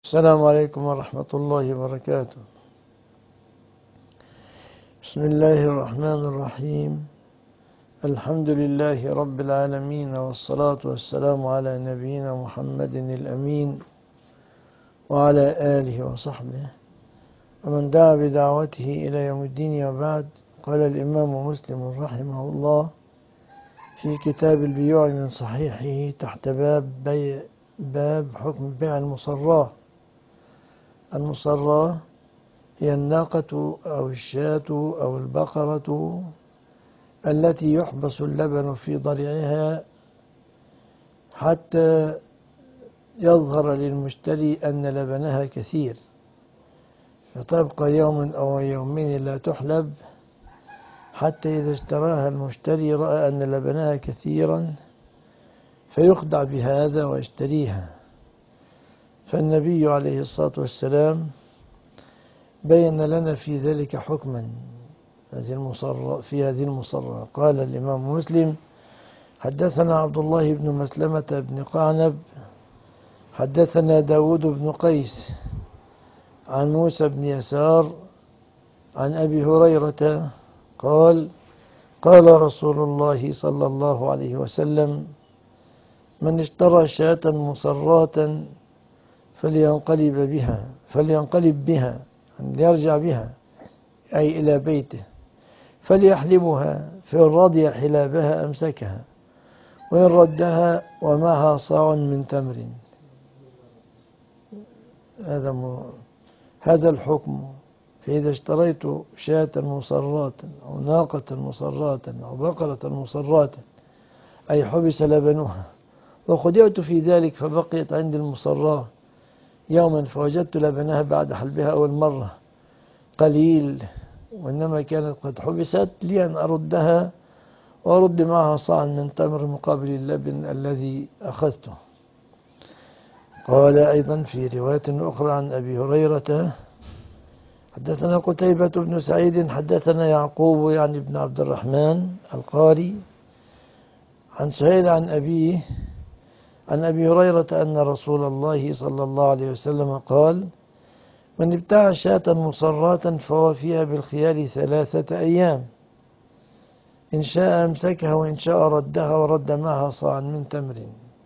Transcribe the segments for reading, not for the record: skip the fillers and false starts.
السلام عليكم ورحمة الله وبركاته. بسم الله الرحمن الرحيم. الحمد لله رب العالمين، والصلاة والسلام على نبينا محمد الأمين وعلى آله وصحبه ومن دعا بدعوته إلى يوم الدين، وبعد. قال الإمام مسلم رحمه الله في كتاب البيوع من صحيحه تحت باب حكم بيع المصراة. المصراة هي الناقة أو الشاة أو البقرة التي يحبس اللبن في ضرعها حتى يظهر للمشتري أن لبنها كثير، فتبقى يوم أو يومين لا تحلب، حتى إذا اشتراها المشتري رأى أن لبنها كثيرا فيخدع بهذا ويشتريها. فالنبي عليه الصلاة والسلام بين لنا في ذلك حكما في هذه المصرة. قال الإمام مسلم: حدثنا عبد الله بن مسلمة بن قعنب حدثنا داود بن قيس عن موسى بن يسار عن أبي هريرة قال: قال رسول الله صلى الله عليه وسلم: من اشترى شاة مصراة فلينقلب بها أن يرجع بها، أي إلى بيته، فليحلبها، فإن رضي حلابها أمسكها، وإن ردها ومعها صاع من تمر. هذا الحكم. فإذا اشتريت شاة مصراة أو ناقة مصراة أو بقرة مصراة، أي حبس لبنها، وخدعت في ذلك فبقيت عندي المصراة يوما، فوجدت لبنها بعد حلبها أول مرة قليل، وإنما كانت قد حبست، لي أن أردها وأرد معها صاعا من تمر مقابل اللبن الذي أخذته. قال أيضا في رواية أخرى عن أبي هريرة: حدثنا قتيبة بن سعيد حدثنا يعقوب يعني بن عبد الرحمن القاري عن سهيل عن أبيه عن أبي هريرة أن رسول الله صلى الله عليه وسلم قال: من ابتاع شاة مصراة فهو فيها بالخيار 3 أيام، إن شاء أمسكها وإن شاء ردها ورد معها صاعا من تمر.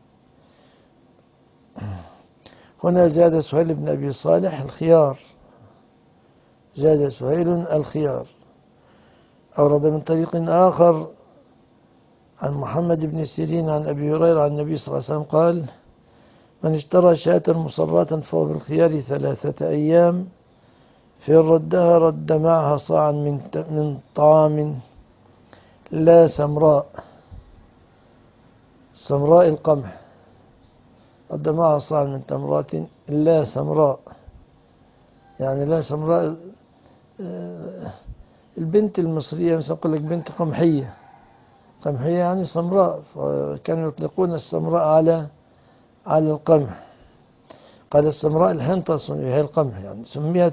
هنا زاد سهيل بن أبي صالح الخيار، زاد سهيل الخيار. أورد من طريق آخر عن محمد بن سيرين عن أبي هريرة عن النبي صلى الله عليه وسلم قال: من اشترى شاة مصراة فهو بالخيار 3 أيام، فإن ردها رد معها صاعا من طعام لا سمراء القمح، رد معها صاعا من تمرات لا سمراء، يعني لا سمراء. البنت المصرية مثلا يقول لك بنت قمحية يعني سمراء، فكانوا يطلقون السمراء على القمح. قال السمراء الحنطة هي القمح، يعني سميت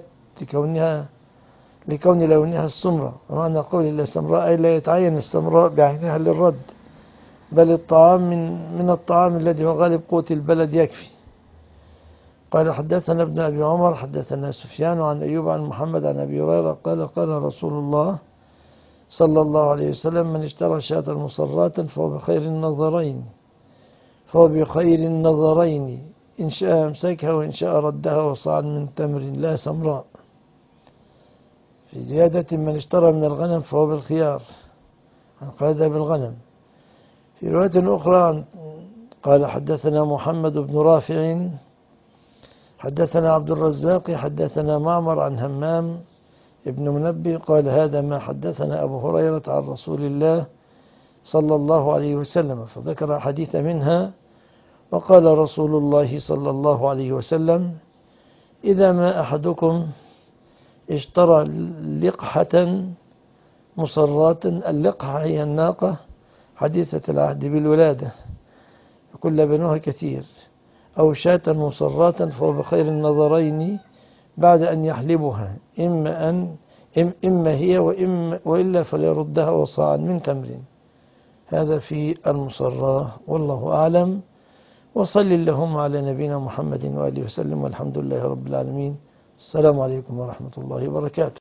لكون لونها السمراء، ومعنى قول الله سمراء أي لا يتعين السمراء بعينها للرد، بل الطعام من الطعام الذي هو غالب قوت البلد يكفي. قال حدثنا ابن أبي عمر حدثنا سفيان عن أيوب عن محمد عن أبي هريرة قال: قال رسول الله صلى الله عليه وسلم: من اشترى شاة مصراة فهو بخير النظرين، إن شاء أمسكها وإن شاء ردها وصاعا من تمر لا سمراء. في زيادة: من اشترى من الغنم فهو بالخيار، قال بالغنم. في رواية أخرى قال: حدثنا محمد بن رافع حدثنا عبد الرزاق حدثنا معمر عن همام ابن منبه قال: هذا ما حدثنا أبو هريرة عن رسول الله صلى الله عليه وسلم، فذكر حديث منها. وقال رسول الله صلى الله عليه وسلم: إذا ما أحدكم اشترى لقحة مصراة، اللقحة هي الناقة حديثة العهد بالولادة يكون لبنها كثير، أو شاة مصراة، فهو بخير النظرين بعد أن يحلبها، إما هي وإلا فليردها وصاعا من تمر. هذا في المصراة، والله أعلم. وصل اللهم على نبينا محمد وآله وسلم، والحمد لله رب العالمين. السلام عليكم ورحمة الله وبركاته.